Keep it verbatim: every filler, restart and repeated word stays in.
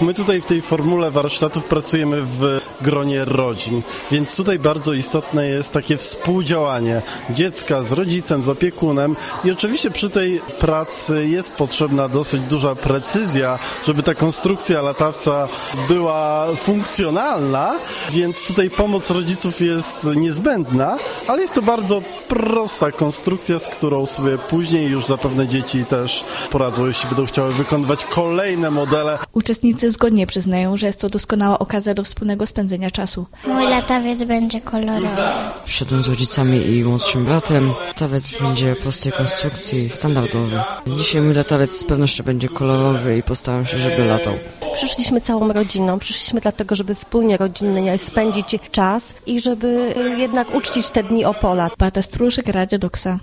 My tutaj w tej formule warsztatów pracujemy w gronie rodzin, więc tutaj bardzo istotne jest takie współdziałanie dziecka z rodzicem, z opiekunem i oczywiście przy tej pracy jest potrzebna dosyć duża precyzja, żeby ta konstrukcja latawca była funkcjonalna, więc tutaj pomoc rodziców jest niezbędna, ale jest to bardzo prosta konstrukcja, z którą sobie później już zapewne dzieci też poradzą, jeśli będą chciały wykonywać kolejne modele. Uczestnicy zgodnie przyznają, że jest to doskonała okazja do wspólnego spędzenia czasu. Mój latawiec będzie kolorowy. Przyszedłem z rodzicami i młodszym bratem. Latawiec będzie prostej konstrukcji, standardowy. Dzisiaj mój latawiec z pewnością będzie kolorowy i postaram się, żeby latał. Przyszliśmy całą rodziną, przyszliśmy dlatego, żeby wspólnie rodzinnie spędzić czas i żeby jednak uczcić te dni Opola. Beata Struszek, Radio Doksa.